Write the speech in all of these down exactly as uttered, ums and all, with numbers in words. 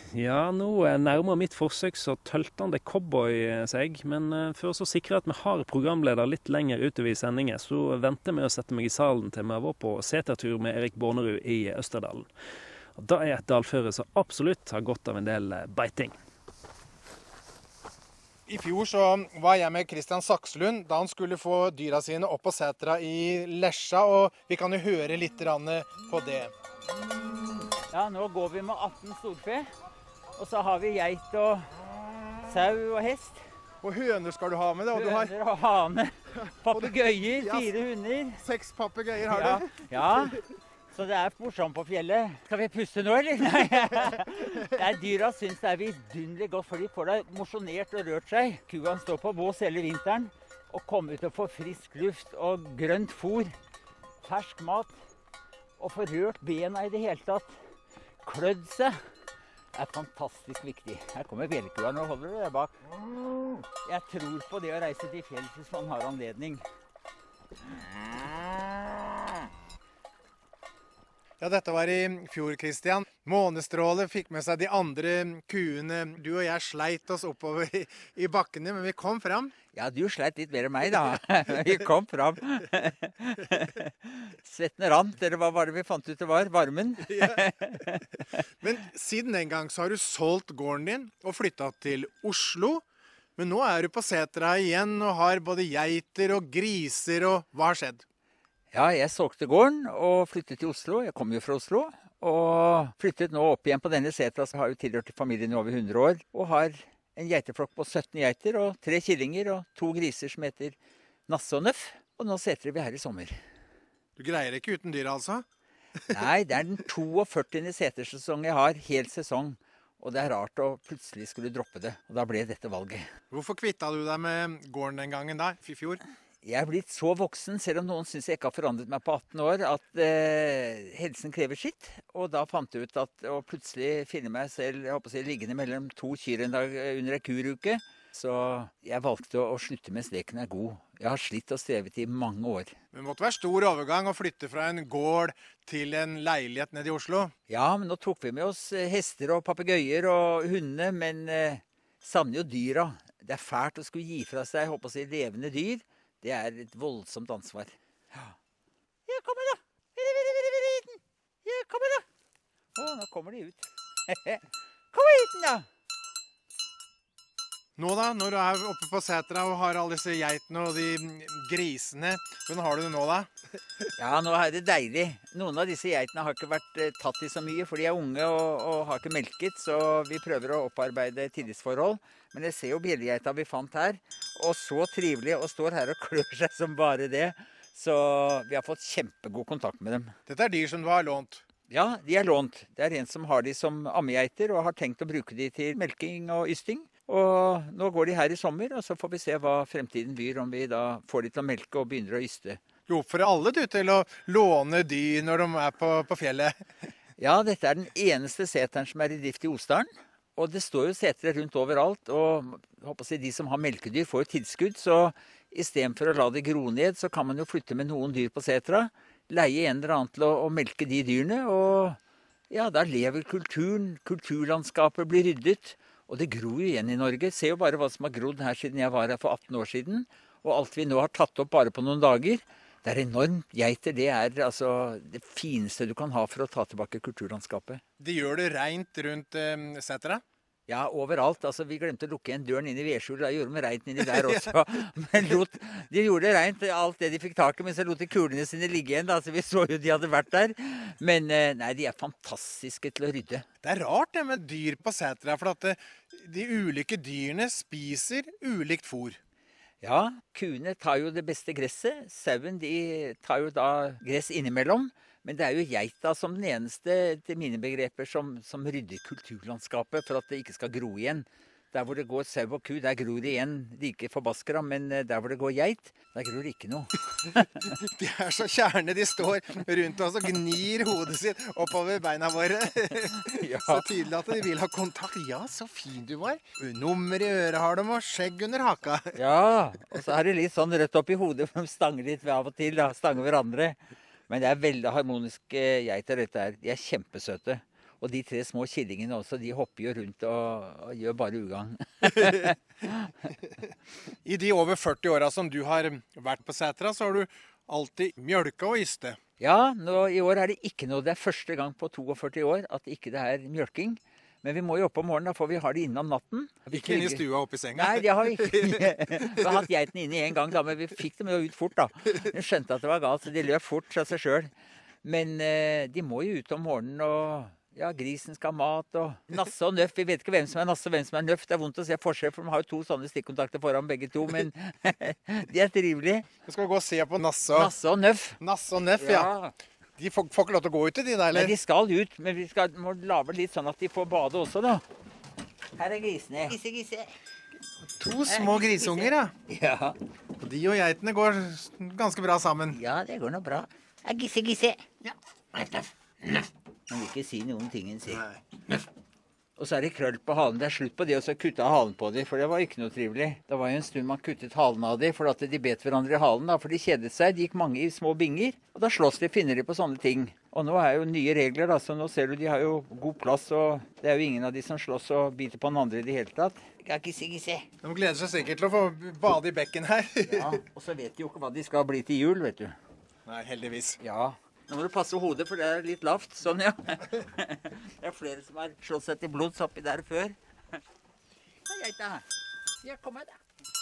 Ja, nå eh, nærmer mitt forsøk så tøltende cowboy eh, seg, men eh, for å så sikre at vi har programleder litt lenger utover i sendingen, så venter jeg med å sette meg i salen til vi var på setertur med Erik Bornerud i Østerdalen. Og da er et dalføre som absolutt har godt av en del eh, beiting. I fjor så var jeg med Kristian Sakslund da han skulle få dyra sine opp på setra i Lesja, og vi kan jo høre litt grann på det. Ja, nå går vi med atten storfe, og så har vi geit og sau og hest. Og høner skal du ha med det, og du har Høner og hane, papegøyer, Ja. fire hunder. seks papegøyer har Ja, du. ja, så det er morsomt på fjellet. Skal vi puste nå, eller? Nei. Det er dyra syns det er vidunderlig godt, for de får da mosjonert og rørt seg. Kua står på bås hele vinteren og kommer ut og får frisk luft og grønt fôr, fersk mat, og får rørt bena i det hele tatt. Klødd seg er fantastisk viktig. Her kommer bjellekua, nå holder du deg bak. Jeg tror på det å reise til fjells hvis man har anledning. Ja, dette var i fjor, Kristian. Månestråle fikk med seg de andre kuene. Du og jeg sleit oss oppover i, i bakkene, men vi kom fram. Ja, du sleit litt mer enn meg, da. Vi kom fram. Svetten rant, eller hva var det vi fant ut det var? Varmen. Ja. Men siden den gang så har du solgt gården din og flyttet til Oslo. Men nå er du på setra igjen og har både geiter og griser, og hva har skjedd? Ja, jeg solgte gården og flyttet til Oslo. Jeg kom jo fra Oslo. Og flyttet nå opp igjen på denne setra, så har jo tilhørt familien i over hundre år. Og har en geiteflokk på sytten geiter og tre killinger og to griser som heter Nasse og Nøff. Og nå setrer vi her i sommer. Du greier ikke uten dyr, altså? Nei, det er den toogførtiende setersesong jeg har, hel sesong. Og det er rart å plutselig skulle droppe det. Og da ble dette valget. Hvorfor kvittet du deg med gården den gangen da, i fjor? Jeg er blitt så voksen, selv om noen synes jeg ikke har forandret meg på atten år, at eh, helsen krever sitt. Og da fant jeg ut at å plutselig finne meg selv jeg håper å si, liggende mellom to kyr en dag under en kuruke. Så jeg valgte å, å slutte mens leken er god. Jeg har slitt og strevet i mange år. Det måtte være stor overgang å flytte fra en gård til en leilighet nede i Oslo. Ja, men nå tok vi med oss hester og papegøyer og hundene, men eh, savner jo dyra. Det er fælt å skulle gi fra seg jeg håper å si, levende dyr. Det er et voldsomt ansvar. Ja, ja kommer da! Ja, kommer da! Å, nå kommer de ut. Kom hit da! Nå da, når du er oppe på setra og har alle disse geitene og de grisene, hvordan har du det nå da? Ja, nå er det deilig. Noen av disse geitene har ikke vært eh, tatt i så mye, for de er unge og, og har ikke melket, så vi prøver å opparbeide tillitsforhold. Men jeg ser jo bjellegeita vi fant her, og så trivelig, og står her og klør seg som bare det. Så vi har fått kjempegod kontakt med dem. Dette er dyr som du har lånt. Ja, de er lånt. Det er en som har de som ammegeiter, og har tenkt å bruke de til melking og ysting. Og nå går de her i sommer, og så får vi se hva fremtiden byr, om vi da får de til å melke og begynner å yste. Du oppfordrer alle du til å låne dyr når de er på, på fjellet. Ja, dette er den eneste seteren som er i drift i Osdalen. Og det står jo setere rundt overalt, og jeg håper å si, de som har melkedyr får jo tilskudd, så i stedet for å la det gro ned, så kan man jo flytte med noen dyr på setra, leie en eller annen til å, å melke de dyrene, og ja, da lever kulturen, kulturlandskapet blir ryddet, og det gror jo igjen i Norge. Se jo bare hva som har grodd her siden jeg var her for atten år siden, og alt vi nå har tatt opp bare på noen dager. Det er enormt. Geiter, det er altså det fineste du kan ha for å ta tilbake kulturlandskapet. De gjør det rent rundt eh, setra? Ja, overalt. Altså, vi glemte å lukke en døren inn i vedskjulet. Da gjorde de rent inni der også. Men lot, de gjorde rent alt det de fikk tak i, men så lot de kulene sine ligge igjen. Da. Så vi så jo de hadde vært der. Men nei, de er fantastiske til å rydde. Det er rart det med dyr på setra, for at de ulike dyrene spiser ulikt fôr. Ja, kuene tar jo det beste gresset. Sauen de tar jo da gress innimellom. Men det er jo geita som den eneste, til mine begreper, som, som rydder kulturlandskapet for at det ikke skal gro igjen. Der hvor det går sau og ku, der gror det igjen like forbaskere, men der hvor det går geit, der gror det ikke noe. De er så kjerne, de står rundt oss og gnir hodet sitt oppover beina våre. Ja. Så tydelig at de vil ha kontakt. Ja, så fin du var. Nummer i øret har de, og skjegg under haka. Ja, og så er det litt sånn rødt opp i hodet, for de stanger litt av og til, da, stanger hverandre. Men det er veldig harmoniske geiter dette her. De er kjempesøte. Og de tre små killingene også, de hopper jo rundt og, og gjør bare ugagn. I de over førti åra som du har vært på setra, så har du alltid mjølka og iste. Ja, nå, i år er det ikke noe. Det er første gang på førtito år at ikke det er mjølking. Men vi må jo opp om morgenen, da, for vi har det inne om natten. Ikke inn i stua oppe i senga? Nei, det har vi ikke. Vi har hatt geitene inne en gang, da, men vi fikk dem jo ut fort, da. De skjønte at det var galt, så de løp fort av seg sjøl. Men eh, de må jo ut om morgenen, og ja, grisen skal ha mat, og Nasse og Nøff. Vi vet ikke hvem som er Nasse og hvem som er Nøff. Det er vondt å se forskjell, for de har jo to sånne stikkontakter foran begge to, men de er trivelige. Vi skal gå og se på Nasse og, Nasse og Nøff. Nasse og Nøff, ja. Ja. De får, får ikke lov til å gå ut i de der, eller? Nei, de skal ut, men vi skal, må lage litt sånn at de får bade også, da. Her er grisene. Grise, grise. To små grisunger, ja. Ja. Og de og geitene går ganske bra sammen. Ja, det går nå bra. Ja, gisse, gisse. Ja. Man vil ikke si noen ting enn si. Nei. Og så er det krøll på halen. Det er slutt på det, og så kutte av halen på dem, for det var ikke noe trivelig. Det var jo en stund man kuttet halen av dem, for at de bet hverandre i halen, da, for de kjedet seg. De gikk mange i små binger, og da slåss de, finner de på sånne ting. Og nå er jo nye regler, da, så nå ser du de har jo god plass, og det er jo ingen av de som slåss og biter på den andre i det hele tatt. Ja, gisse, gisse. De gleder seg sikkert til å få bade i bekken her. Ja, og så vet de jo ikke hva de skal bli til jul, vet du. Nei, heldigvis. Ja. Nå må du passe hodet, for det er litt lavt. Sånn, ja. Det er flere som har slått seg til blods oppi der før. Ja, geita. Ja, kom her, da.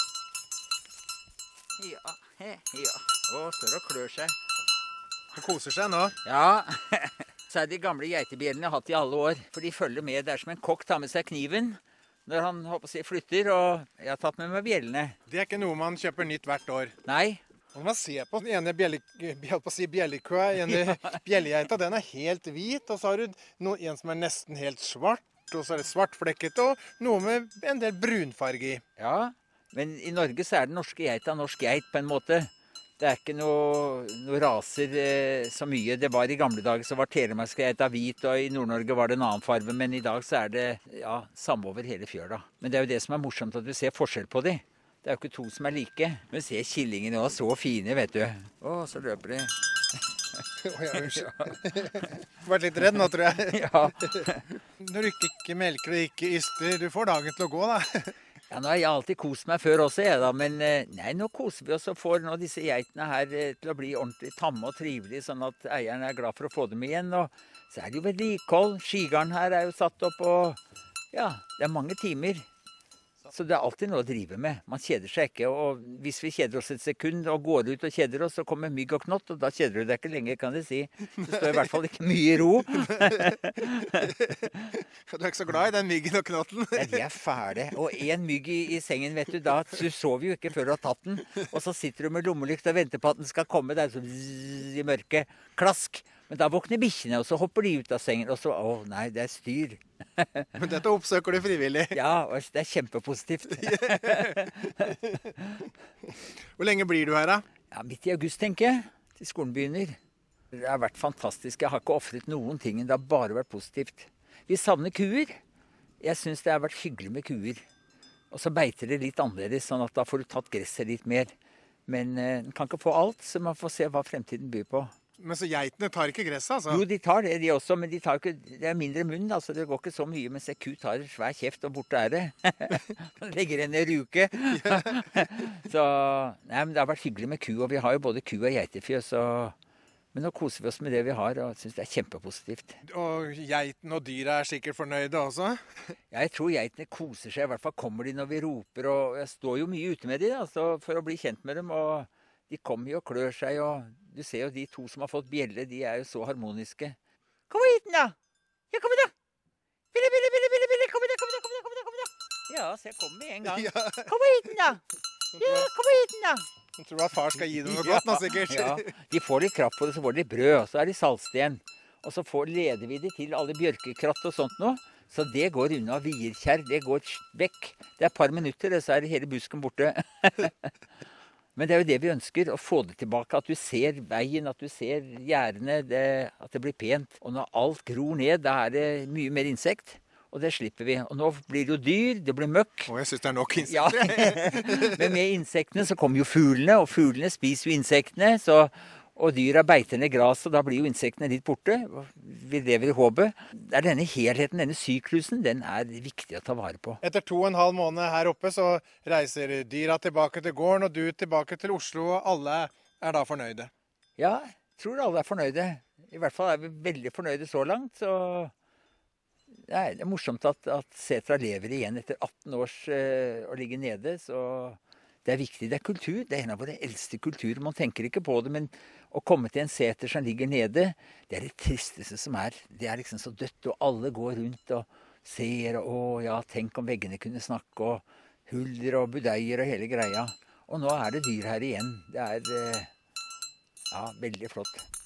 Ja, he, ja. Å, står og klør seg. De koser seg nå. Ja. Så er de gamle geitebjellene jeg har hatt i alle år. For de følger med. Det er som en kokk tar med seg kniven når han håper å si, flytter. Og jeg har tatt med meg bjellene. Det er ikke noe man kjøper nytt hvert år. Nei. Og når man ser på den ene bjelle, si bjellekøa, ene bjellegeita, den er helt hvit, og så har du no, en som er nesten helt svart, og så er det svartflekket, og noe med en del brunfarge i. Ja, men i Norge så er den norske geita norsk geit på en måte. Det er ikke noe, noe raser eh, så mye. Det var i gamle dager så var telemarkske geita hvit, og i Nord-Norge var det en annen farve, men i dag så er det ja, samme over hele fjøla. Men det er jo det som er morsomt, at du ser forskjell på de. Det er jo ikke to som er like. Men se killingene også, så fine, vet du. Å, så løper de. Å, ja, unnskyld. Du har vært litt redd nå, tror jeg. Ja. Når du ikke melker og ikke yster, du får dagen til å gå, da. Ja, nå har jeg alltid kost meg før også, jeg da. Men nei, nå koser vi oss og får nå disse geitene her til å bli ordentlig tamme og trivelige, sånn at eieren er glad for å få dem igjen. Og så er det jo vedlikehold. Skigarden her er jo satt opp, og ja, det er mange timer. Så det er alltid noe å drive med. Man kjeder seg ikke. Og hvis vi kjeder oss et sekund og går ut og kjeder oss, så kommer mygg og knott, og da kjeder du deg ikke lenge, kan jeg si. Det står i hvert fall ikke mye i ro. Du er ikke så glad i den myggen og knotten? Ja, de er fæle. Og en mygg i, i sengen, vet du, da du sover jo ikke før du har tatt den. Og så sitter du med lommelykt og venter på at den skal komme. Det er sånn zzz, i mørket. Klask. Men da våkner bikkjene, og så hopper de ut av sengen, og så, å nei, det er styr. Men dette oppsøker du frivillig. Ja, og det er kjempepositivt. Hvor lenge blir du her, da? Ja, midt i august, tenker jeg, til skolen begynner. Det har vært fantastisk. Jeg har ikke offret noen ting, det har bare vært positivt. Vi savner kuer. Jeg synes det har vært hyggelig med kuer. Og så beiter det litt annerledes, sånn at da får du tatt gresset litt mer. Men eh, den kan ikke få alt, så man får se hva fremtiden byr på. Men så geitene tar ikke gresset, altså? Jo, de tar det, de også, men de tar ikke, det er mindre munn, altså det går ikke så mye, mens en ku tar en svær kjeft, og borte er det. Legger en ruke. Så, nei, men det har vært hyggelig med ku, og vi har jo både ku og geitefjøs, og... Men nå koser vi oss med det vi har, og synes det er kjempepositivt. Og geiten og dyra er sikkert fornøyde også? Ja, jeg tror geitene koser seg, i hvert fall kommer de når vi roper, og jeg står jo mye ute med de, altså, for å bli kjent med dem, og de kommer jo og klør seg, og du ser jo de to som har fått bjelle, de er jo så harmoniske. Kom hit da! Ja, kom hit da! Bille, bille, bille, bille, bille, kom hit da, kom hit da, kom hit da, kom hit da! Ja, så jeg kommer med en gang. Ja. Kom hit da! Ja, kom hit da! Jeg tror at far skal gi dem noe godt, nå sikkert. Ja, de får litt kraft på det, så får de brød, og så er de saltsten. Og så får, leder vi de til alle bjørkekratt og sånt nå. Så det går unna vierkjær, det går vekk. Det er et par minutter, så er hele busken borte. Men det er jo det vi ønsker, å få det tilbake. At du ser veien, at du ser gjerdene, det, at det blir pent. Og når alt gror ned, da er det mye mer insekt. Og det slipper vi. Og nå blir det jo dyr, det blir møkk. Å, jeg synes det er nok Ja. insekter. Men med insektene så kommer jo fuglene, og fuglene spiser jo insektene. Så, Og dyra beiter ned gras, og da blir jo insektene litt borte. Vi lever i håpet. Det er denne helheten, denne syklusen, den er viktig å ta vare på. Etter to og en halv måned her oppe så reiser dyra tilbake til gården, og du tilbake til Oslo, og alle er da fornøyde. Ja, jeg tror alle er fornøyde. I hvert fall er vi veldig fornøyde så langt. Så det er morsomt at, at setra lever igjen etter atten års uh, å ligge nede. Så det er viktig. Det er kultur. Det er en av våre eldste kulturer. Man tenker ikke på det, men å komme til en seter som ligger nede, det er det tristeste som er. Det er liksom så dødt, og alle går rundt og ser, og å ja, tenk om veggene kunne snakke, og huller og budeier og hele greia. Og nå er det dyr her igjen. Det er uh, ja, veldig flott.